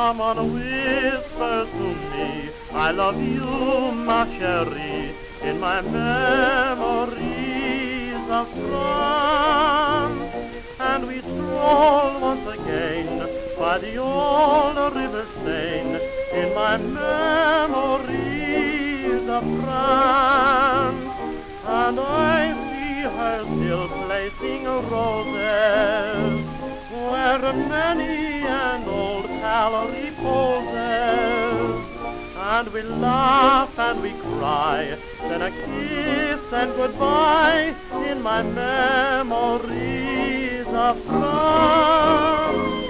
someone whispers to me, I love you, ma chérie, in my memories of France. And we stroll once again by the old river Seine, in my memories of France. And I see her still placing roses where many an old pal reposes. And we laugh and we cry, then a kiss and goodbye in my memories of France.